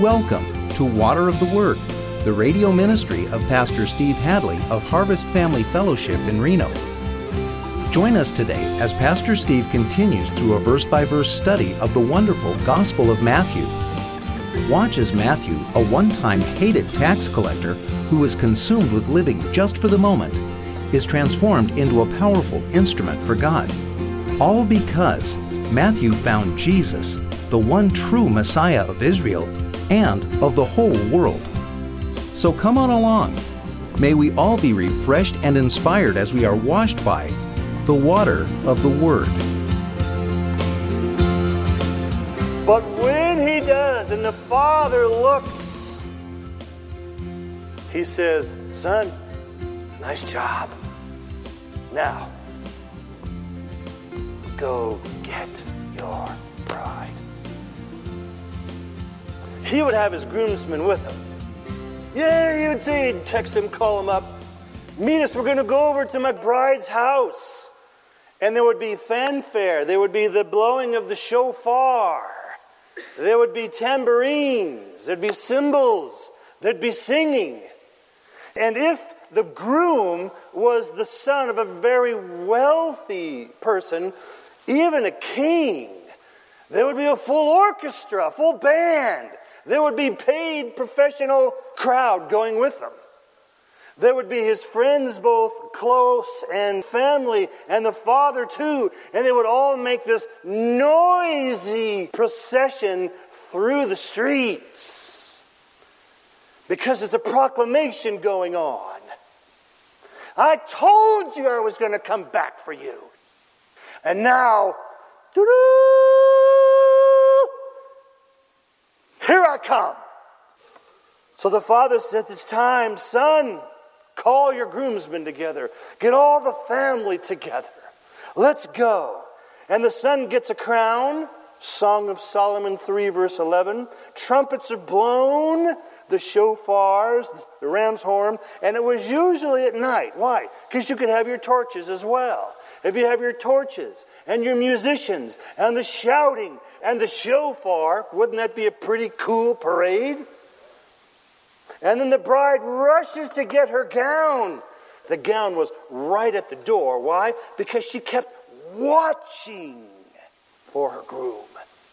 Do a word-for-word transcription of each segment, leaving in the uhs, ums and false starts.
Welcome to Water of the Word, the radio ministry of Pastor Steve Hadley of Harvest Family Fellowship in Reno. Join us today as Pastor Steve continues through a verse-by-verse study of the wonderful Gospel of Matthew. Watch as Matthew, a one-time hated tax collector who was consumed with living just for the moment, is transformed into a powerful instrument for God. All because Matthew found Jesus, the one true Messiah of Israel and of the whole world. So come on along. May we all be refreshed and inspired as we are washed by the water of the Word. But when he does, and the Father looks, he says, "Son, nice job. Now, go get your bride." He would have his groomsmen with him. Yeah, he would say, he'd text him, call him up. "Meet us, we're going to go over to my bride's house." And there would be fanfare. There would be the blowing of the shofar. There would be tambourines. There'd be cymbals. There'd be singing. And if the groom was the son of a very wealthy person, even a king, there would be a full orchestra, a full band. There would be paid professional crowd going with them. There would be his friends, both close and family, and the father too. And they would all make this noisy procession through the streets. Because there's a proclamation going on. I told you I was going to come back for you. And now, doo-doo, here I come. So the father says, "It's time, son. Call your groomsmen together. Get all the family together. Let's go." And the son gets a crown. Song of Solomon three, verse eleven. Trumpets are blown. The shofars, the ram's horn. And it was usually at night. Why? Because you could have your torches as well. If you have your torches and your musicians and the shouting and the shofar, wouldn't that be a pretty cool parade? And then the bride rushes to get her gown. The gown was right at the door. Why? Because she kept watching for her groom.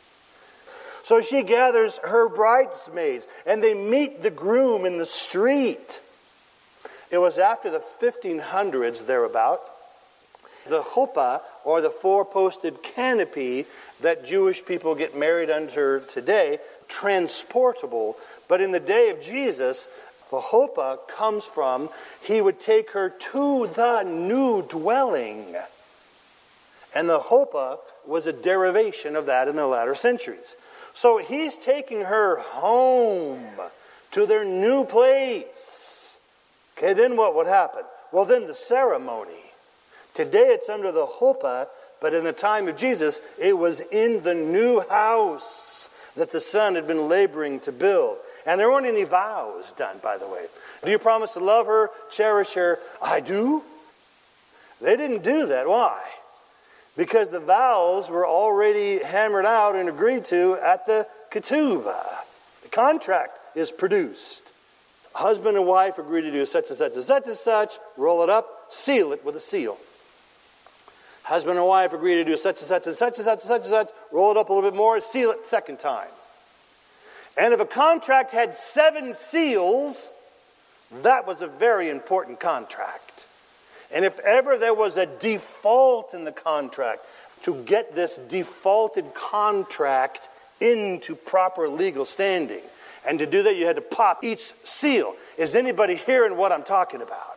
So she gathers her bridesmaids, and they meet the groom in the street. It was after the fifteen hundreds, thereabout. The chuppah, or the four-posted canopy that Jewish people get married under today, transportable. But in the day of Jesus, the chuppah comes from, he would take her to the new dwelling. And the chuppah was a derivation of that in the latter centuries. So he's taking her home to their new place. Okay, then what would happen? Well, then the ceremony. Today it's under the chuppah, but in the time of Jesus, it was in the new house that the son had been laboring to build. And there weren't any vows done, by the way. Do you promise to love her, cherish her? I do. They didn't do that. Why? Because the vows were already hammered out and agreed to at the ketubah. The contract is produced. Husband and wife agree to do such and such and such and such, roll it up, seal it with a seal. Husband and wife agree to do such and such and such and such and such and such, roll it up a little bit more, seal it second time. And if a contract had seven seals, that was a very important contract. And if ever there was a default in the contract, to get this defaulted contract into proper legal standing, and to do that you had to pop each seal. Is anybody hearing what I'm talking about?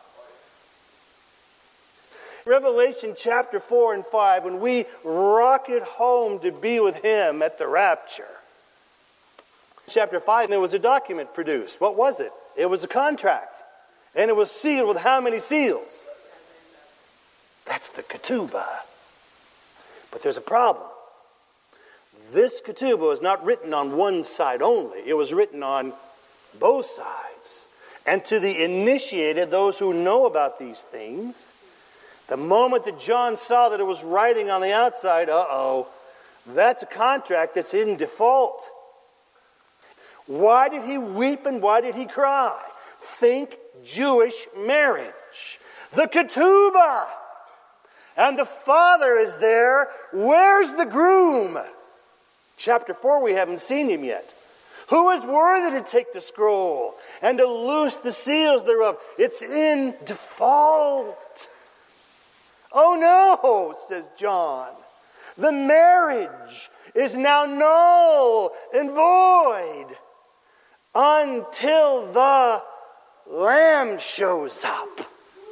Revelation chapter four and five, when we rocket home to be with him at the rapture. Chapter five, there was a document produced. What was it? It was a contract. And it was sealed with how many seals? That's the ketubah. But there's a problem. This ketubah was not written on one side only. It was written on both sides. And to the initiated, those who know about these things, the moment that John saw that it was writing on the outside, uh-oh, that's a contract that's in default. Why did he weep and why did he cry? Think Jewish marriage. The ketubah. And the father is there. Where's the groom? Chapter four, we haven't seen him yet. Who is worthy to take the scroll and to loose the seals thereof? It's in default. Oh no, says John. The marriage is now null and void until the Lamb shows up.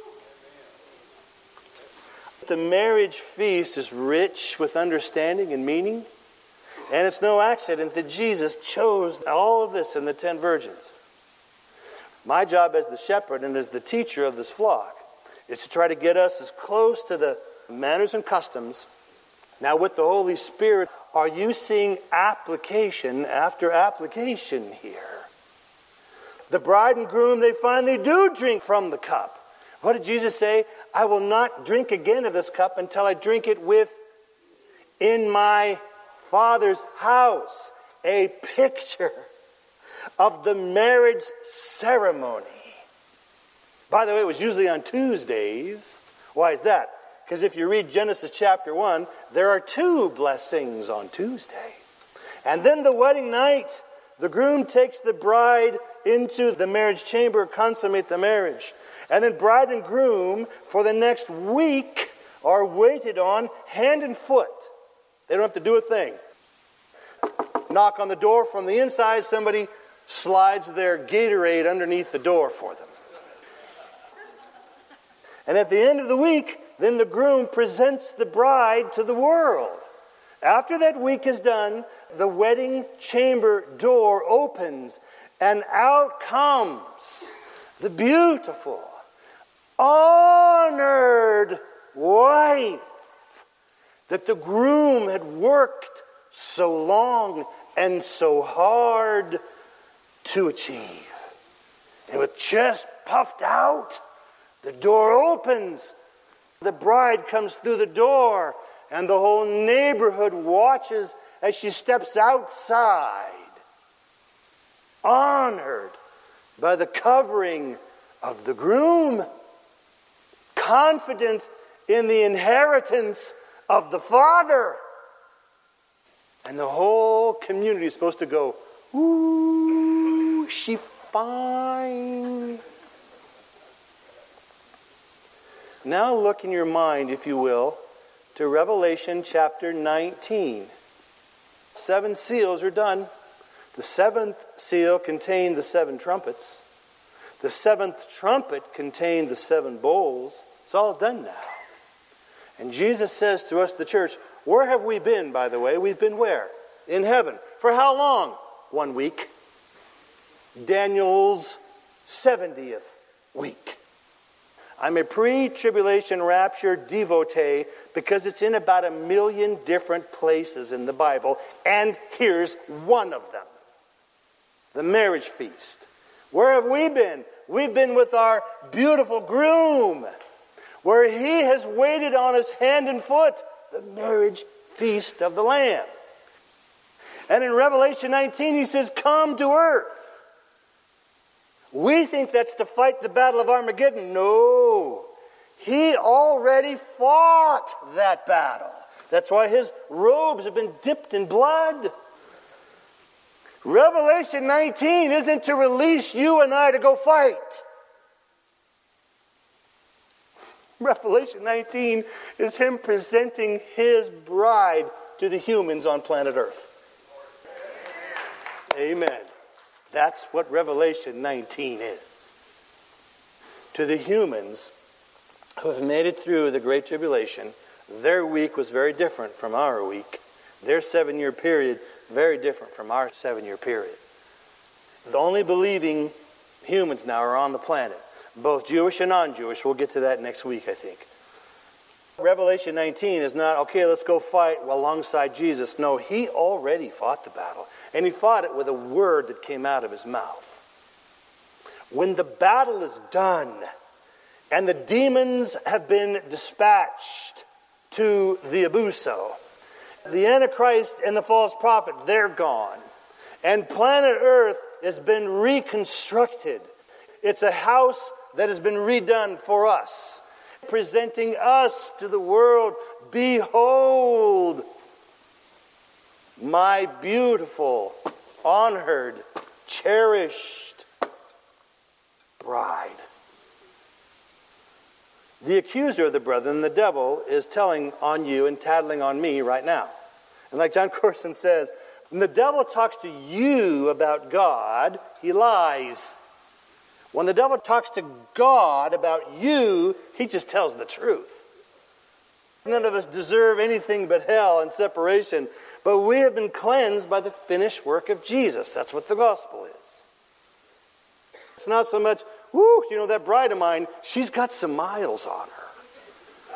The marriage feast is rich with understanding and meaning. And it's no accident that Jesus chose all of this in the ten virgins. My job as the shepherd and as the teacher of this flock is to try to get us as close to the manners and customs. Now with the Holy Spirit, are you seeing application after application here? The bride and groom, they finally do drink from the cup. What did Jesus say? I will not drink again of this cup until I drink it with in my Father's house. A picture of the marriage ceremony. By the way, it was usually on Tuesdays. Why is that? Because if you read Genesis chapter one, there are two blessings on Tuesday. And then the wedding night, the groom takes the bride into the marriage chamber, consummate the marriage. And then bride and groom for the next week are waited on hand and foot. They don't have to do a thing. Knock on the door from the inside, somebody slides their Gatorade underneath the door for them. And at the end of the week, then the groom presents the bride to the world. After that week is done, the wedding chamber door opens and out comes the beautiful, honored wife that the groom had worked so long and so hard to achieve. And with chest puffed out, the door opens. The bride comes through the door, and the whole neighborhood watches as she steps outside, honored by the covering of the groom, confident in the inheritance of the father. And the whole community is supposed to go, ooh, she fine. Now look in your mind, if you will, to Revelation chapter nineteen. Seven seals are done. The seventh seal contained the seven trumpets. The seventh trumpet contained the seven bowls. It's all done now. And Jesus says to us, the church, where have we been, by the way? We've been where? In heaven. For how long? One week. Daniel's seventieth week. I'm a pre-tribulation rapture devotee because it's in about a million different places in the Bible. And here's one of them. The marriage feast. Where have we been? We've been with our beautiful groom, where he has waited on us hand and foot. The marriage feast of the Lamb. And in Revelation nineteen, he says, come to earth. We think that's to fight the battle of Armageddon. No. He already fought that battle. That's why his robes have been dipped in blood. Revelation nineteen isn't to release you and I to go fight. Revelation nineteen is him presenting his bride to the humans on planet Earth. Amen. That's what Revelation nineteen is. To the humans who have made it through the Great Tribulation, their week was very different from our week. Their seven-year period, very different from our seven-year period. The only believing humans now are on the planet, both Jewish and non-Jewish. We'll get to that next week, I think. Revelation nineteen is not, okay, let's go fight alongside Jesus. No, he already fought the battle. And he fought it with a word that came out of his mouth. When the battle is done and the demons have been dispatched to the Abuso, the Antichrist and the false prophet, they're gone. And planet Earth has been reconstructed. It's a house that has been redone for us, presenting us to the world. Behold, my beautiful, honored, cherished bride. The accuser of the brethren, the devil, is telling on you and tattling on me right now. And like John Corson says, when the devil talks to you about God, he lies. When the devil talks to God about you, he just tells the truth. None of us deserve anything but hell and separation, but we have been cleansed by the finished work of Jesus. That's what the gospel is. It's not so much, whoo, you know, that bride of mine, she's got some miles on her.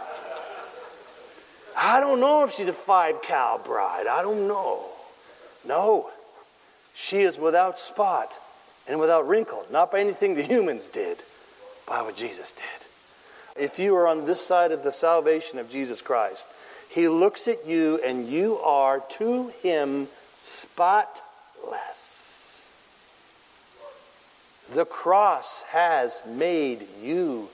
I don't know if she's a five-cow bride. I don't know. No. She is without spot and without wrinkle. Not by anything the humans did, by what Jesus did. If you are on this side of the salvation of Jesus Christ, he looks at you and you are to him spotless. The cross has made you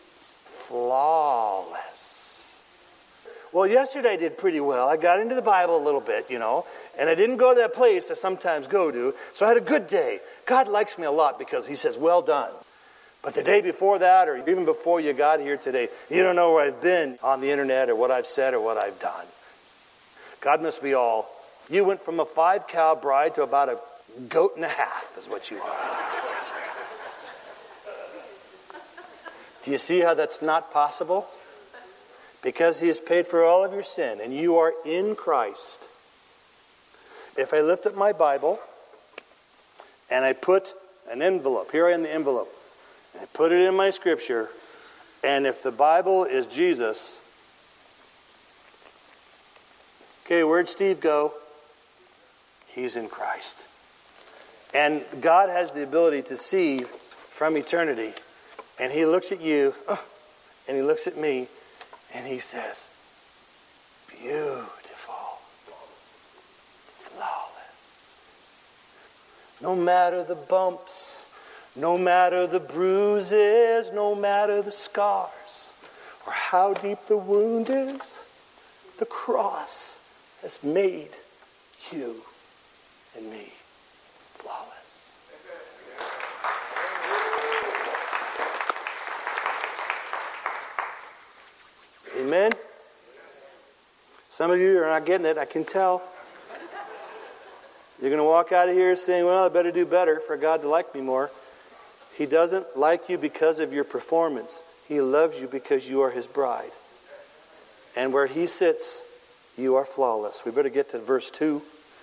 flawless. Well, yesterday I did pretty well. I got into the Bible a little bit, you know, and I didn't go to that place I sometimes go to, so I had a good day. God likes me a lot because he says, well done. But the day before that, or even before you got here today, you don't know where I've been on the internet or what I've said or what I've done. God must be all, you went from a five-cow bride to about a goat and a half is what you are. Do you see how that's not possible? Because he has paid for all of your sin and you are in Christ. If I lift up my Bible and I put an envelope, here I am the envelope, and I put it in my scripture, and if the Bible is Jesus, okay, where'd Steve go? He's in Christ. And God has the ability to see from eternity. And he looks at you, and he looks at me, and he says, beautiful, flawless. No matter the bumps, no matter the bruises, no matter the scars, or how deep the wound is, the cross has made you and me flawless. Amen? Some of you are not getting it, I can tell. You're going to walk out of here saying, well, I better do better for God to like me more. He doesn't like you because of your performance. He loves you because you are his bride. And where he sits, you are flawless. We better get to verse two.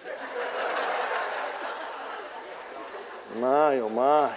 My, oh my.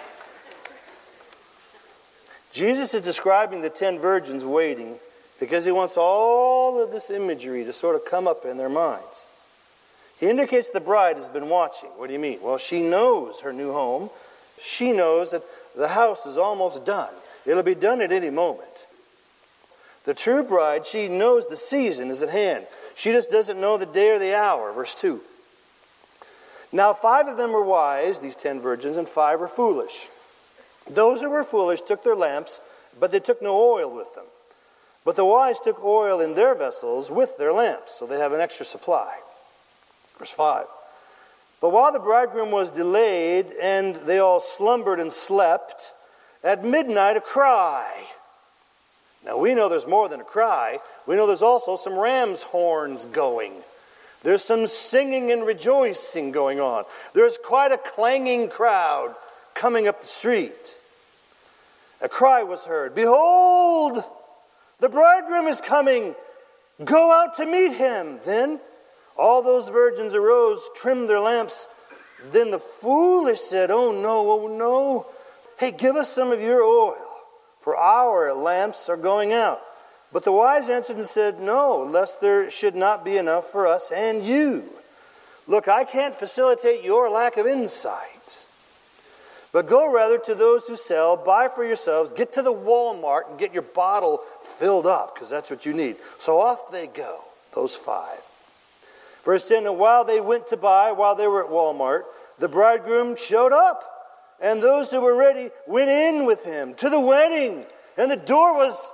Jesus is describing the ten virgins waiting because he wants all of this imagery to sort of come up in their minds. He indicates the bride has been watching. What do you mean? Well, she knows her new home. She knows that the house is almost done. It'll be done at any moment. The true bride, she knows the season is at hand. She just doesn't know the day or the hour. Verse two. Now five of them were wise, these ten virgins, and five were foolish. Those who were foolish took their lamps, but they took no oil with them. But the wise took oil in their vessels with their lamps, so they have an extra supply. Verse five. But while the bridegroom was delayed, and they all slumbered and slept, at midnight a cry. Now we know there's more than a cry. We know there's also some ram's horns going. There's some singing and rejoicing going on. There's quite a clanging crowd coming up the street. A cry was heard, behold, the bridegroom is coming. Go out to meet him. Then all those virgins arose, trimmed their lamps. Then the foolish said, oh no, oh no. Hey, give us some of your oil, for our lamps are going out. But the wise answered and said, no, lest there should not be enough for us and you. Look, I can't facilitate your lack of insight. But go rather to those who sell, buy for yourselves, get to the Walmart and get your bottle filled up, because that's what you need. So off they go, those five. Verse ten, and while they went to buy, while they were at Walmart, The bridegroom showed up, and those who were ready went in with him to the wedding. And the door was,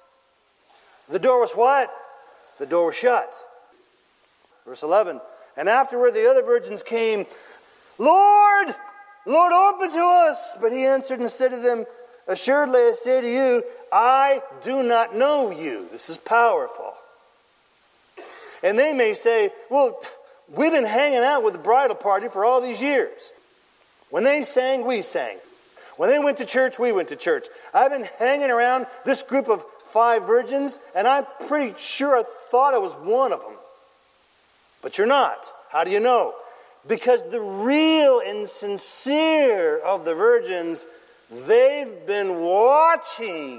the door was what? The door was shut. Verse eleven, and afterward the other virgins came, Lord, Lord, open to us. But he answered and said to them, assuredly I say to you, I do not know you. This is powerful. And they may say, well, we've been hanging out with the bridal party for all these years. When they sang, we sang. When they went to church, we went to church. I've been hanging around this group of five virgins, and I'm pretty sure I thought I was one of them. But you're not. How do you know? Because the real and sincere of the virgins, they've been watching.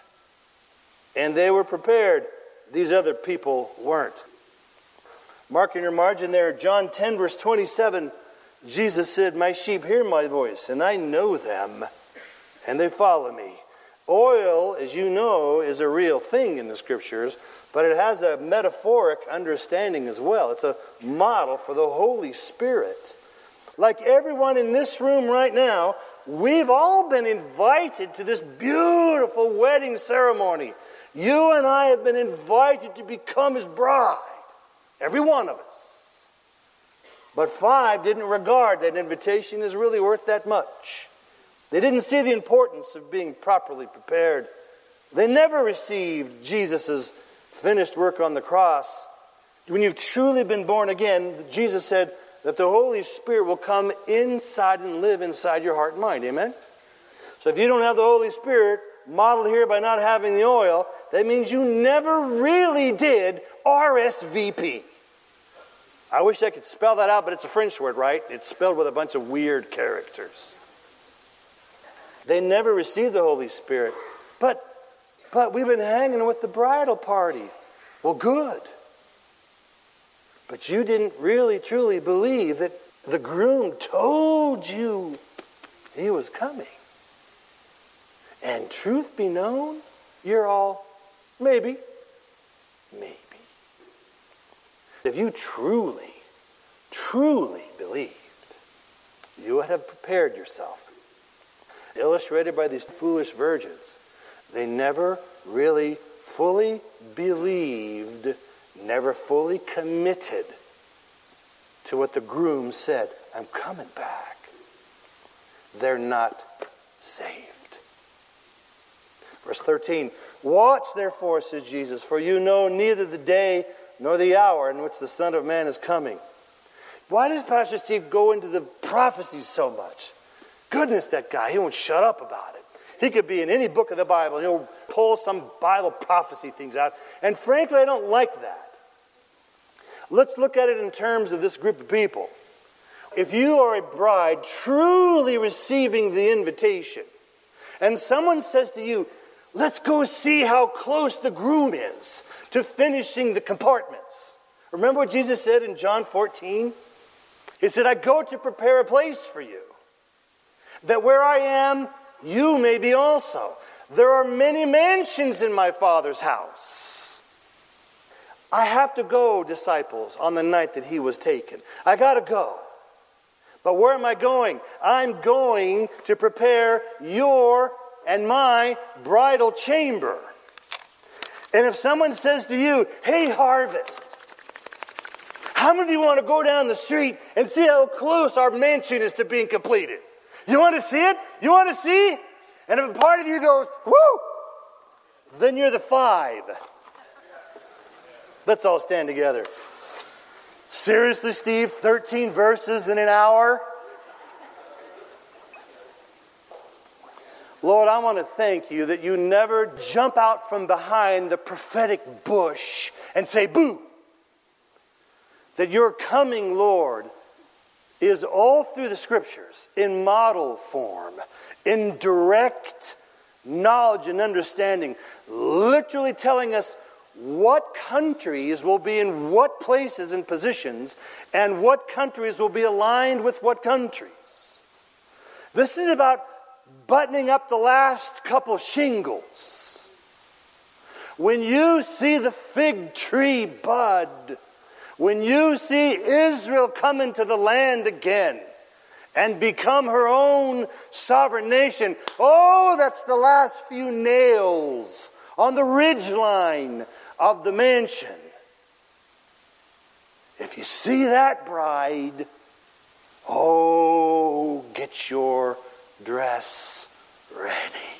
And they were prepared. These other people weren't. Mark in your margin there, John ten, verse twenty-seven, Jesus said, my sheep hear my voice, and I know them, and they follow me. Oil, as you know, is a real thing in the Scriptures, but it has a metaphoric understanding as well. It's a model for the Holy Spirit. Like everyone in this room right now, we've all been invited to this beautiful wedding ceremony. You and I have been invited to become His bride. Every one of us. But five didn't regard that invitation as really worth that much. They didn't see the importance of being properly prepared. They never received Jesus' finished work on the cross. When you've truly been born again, Jesus said that the Holy Spirit will come inside and live inside your heart and mind. Amen? So if you don't have the Holy Spirit, modeled here by not having the oil, that means you never really did R S V P. I wish I could spell that out, but it's a French word, right? It's spelled with a bunch of weird characters. They never received the Holy Spirit. But, but we've been hanging with the bridal party. Well, good. But you didn't really, truly believe that the groom told you he was coming. And truth be known, you're all, maybe, maybe. If you truly, truly believed, you would have prepared yourself. Illustrated by these foolish virgins. They never really fully believed, never fully committed to what the groom said. I'm coming back. They're not saved. Verse thirteen, watch therefore, says Jesus, for you know neither the day nor the hour in which the Son of Man is coming. Why does Pastor Steve go into the prophecies so much? Goodness, that guy, he won't shut up about it. He could be in any book of the Bible. He'll pull some Bible prophecy things out. And frankly, I don't like that. Let's look at it in terms of this group of people. If you are a bride truly receiving the invitation, and someone says to you, let's go see how close the groom is to finishing the compartments. Remember what Jesus said in John fourteen? He said, I go to prepare a place for you, that where I am, you may be also. There are many mansions in my Father's house. I have to go, disciples, on the night that he was taken. I got to go. But where am I going? I'm going to prepare your and my bridal chamber. And if someone says to you, hey, Harvest, how many of you want to go down the street and see how close our mansion is to being completed? You want to see it? You want to see? And if a part of you goes, whoo, then you're the five. Let's all stand together. Seriously, Steve, thirteen verses in an hour? Lord, I want to thank you that you never jump out from behind the prophetic bush and say, boo. That your coming, Lord, is all through the Scriptures, in model form, in direct knowledge and understanding, literally telling us what countries will be in what places and positions, and what countries will be aligned with what countries. This is about buttoning up the last couple shingles. When you see the fig tree bud, when you see Israel come into the land again, and become her own sovereign nation. Oh, that's the last few nails on the ridgeline of the mansion. If you see that bride, oh, get your dress ready.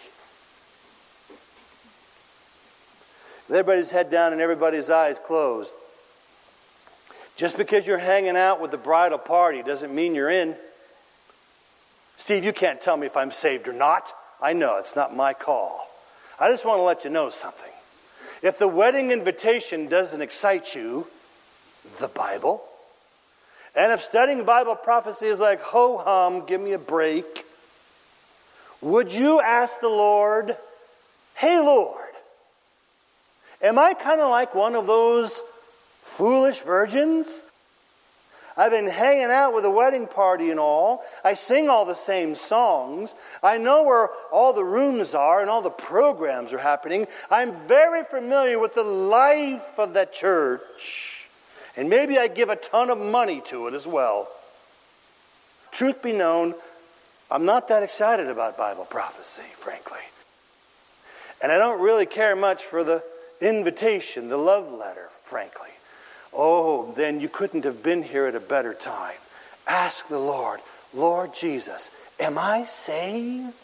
With everybody's head down and everybody's eyes closed. Just because you're hanging out with the bridal party doesn't mean you're in. Steve, you can't tell me if I'm saved or not. I know, it's not my call. I just want to let you know something. If the wedding invitation doesn't excite you, the Bible, and if studying Bible prophecy is like, ho-hum, give me a break, would you ask the Lord, hey, Lord, am I kind of like one of those foolish virgins? I've been hanging out with a wedding party and all. I sing all the same songs. I know where all the rooms are and all the programs are happening. I'm very familiar with the life of that church. And maybe I give a ton of money to it as well. Truth be known, I'm not that excited about Bible prophecy, frankly. And I don't really care much for the invitation, the love letter, frankly. Oh, then you couldn't have been here at a better time. Ask the Lord, Lord Jesus, am I saved?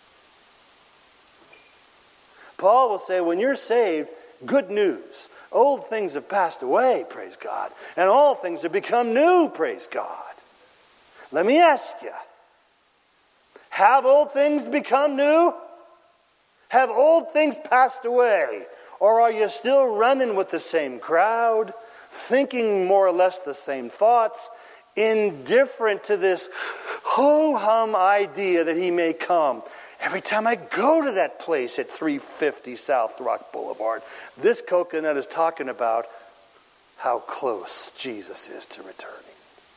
Paul will say, when you're saved, good news. Old things have passed away, praise God. And all things have become new, praise God. Let me ask you, have old things become new? Have old things passed away? Or are you still running with the same crowd? Thinking more or less the same thoughts, indifferent to this ho-hum idea that he may come. Every time I go to that place at three fifty South Rock Boulevard, this coconut is talking about how close Jesus is to returning.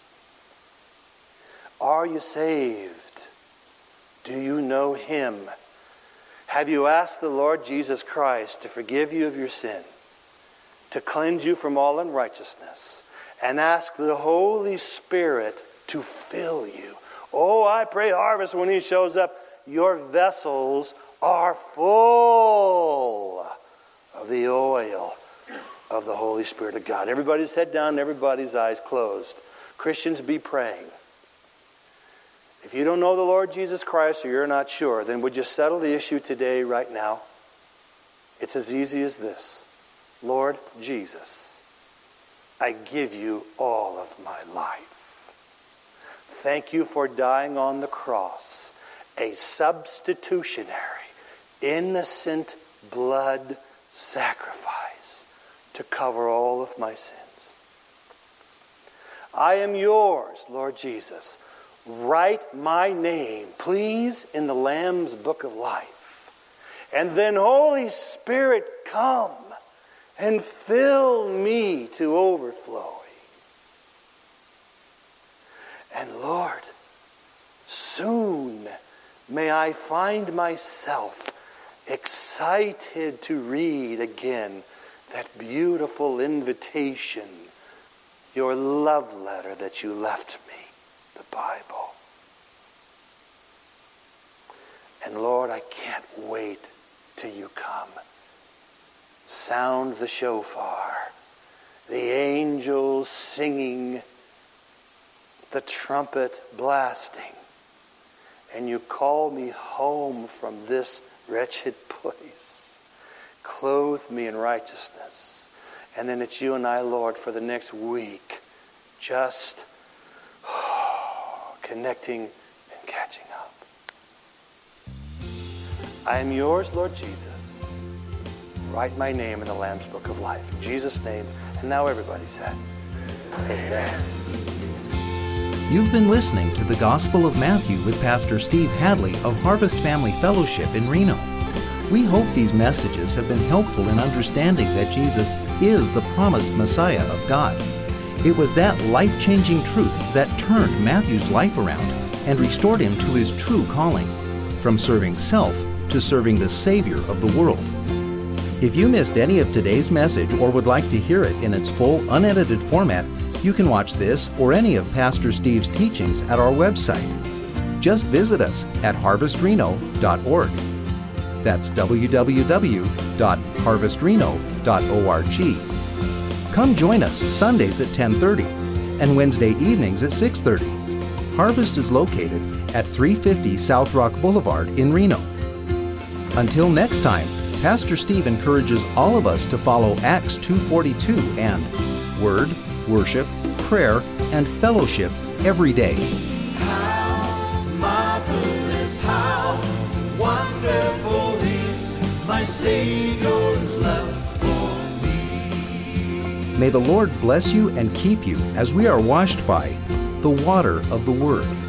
Are you saved? Do you know Him? Have you asked the Lord Jesus Christ to forgive you of your sin, to cleanse you from all unrighteousness, and ask the Holy Spirit to fill you? Oh, I pray, Harvest, when He shows up, your vessels are full of the oil of the Holy Spirit of God. Everybody's head down, everybody's eyes closed. Christians, be praying. If you don't know the Lord Jesus Christ or you're not sure, then would you settle the issue today, right now? It's as easy as this. Lord Jesus, I give you all of my life. Thank you for dying on the cross, a substitutionary, innocent blood sacrifice to cover all of my sins. I am yours, Lord Jesus. Write my name, please, in the Lamb's Book of Life. And then, Holy Spirit, come and fill me to overflowing. And Lord, soon may I find myself excited to read again that beautiful invitation, your love letter that you left me, the Bible. And Lord, I can't wait till you come. Sound the shofar, the angels singing, the trumpet blasting, and you call me home from this wretched place. Clothe me in righteousness. And then it's you and I, Lord, for the next week, just connecting and catching up. I am yours, Lord Jesus. Write my name in the Lamb's Book of Life. In Jesus' name. And now everybody said, amen. You've been listening to the Gospel of Matthew with Pastor Steve Hadley of Harvest Family Fellowship in Reno. We hope these messages have been helpful in understanding that Jesus is the promised Messiah of God. It was that life-changing truth that turned Matthew's life around and restored him to his true calling, from serving self to serving the Savior of the world. If you missed any of today's message or would like to hear it in its full, unedited format, You can watch this or any of Pastor Steve's teachings at our website. Just visit us at harvest reno dot org. That's w w w dot harvest reno dot org. Come join us Sundays at ten thirty and Wednesday evenings at six thirty. Harvest is located at three fifty South Rock Boulevard in Reno. Until next time, Pastor Steve encourages all of us to follow Acts two forty-two and Word, Worship, Prayer, and Fellowship every day. How marvelous, how wonderful is my Savior's love for me. May the Lord bless you and keep you as we are washed by the water of the Word.